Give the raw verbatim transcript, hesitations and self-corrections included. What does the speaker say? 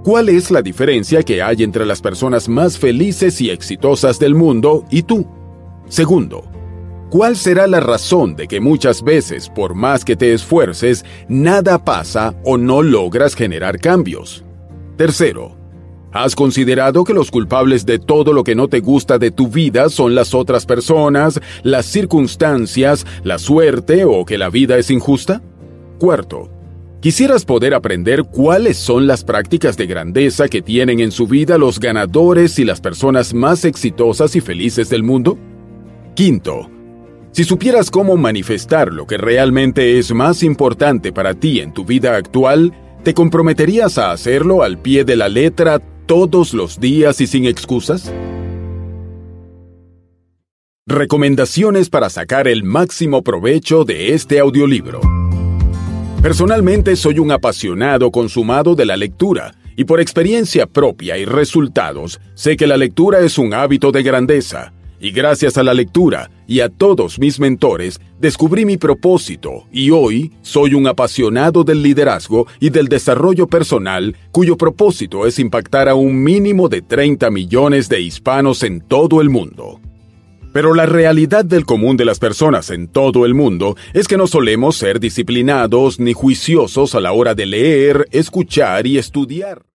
¿Cuál es la diferencia que hay entre las personas más felices y exitosas del mundo y tú? Segundo, ¿cuál será la razón de que muchas veces, por más que te esfuerces, nada pasa o no logras generar cambios? Tercero, ¿has considerado que los culpables de todo lo que no te gusta de tu vida son las otras personas, las circunstancias, la suerte o que la vida es injusta? Cuarto, ¿quisieras poder aprender cuáles son las prácticas de grandeza que tienen en su vida los ganadores y las personas más exitosas y felices del mundo? Quinto, si supieras cómo manifestar lo que realmente es más importante para ti en tu vida actual, ¿te comprometerías a hacerlo al pie de la letra todos los días y sin excusas? Recomendaciones para sacar el máximo provecho de este audiolibro. Personalmente soy un apasionado consumado de la lectura y por experiencia propia y resultados sé que la lectura es un hábito de grandeza. Y gracias a la lectura y a todos mis mentores, descubrí mi propósito y hoy soy un apasionado del liderazgo y del desarrollo personal cuyo propósito es impactar a un mínimo de treinta millones de hispanos en todo el mundo. Pero la realidad del común de las personas en todo el mundo es que no solemos ser disciplinados ni juiciosos a la hora de leer, escuchar y estudiar.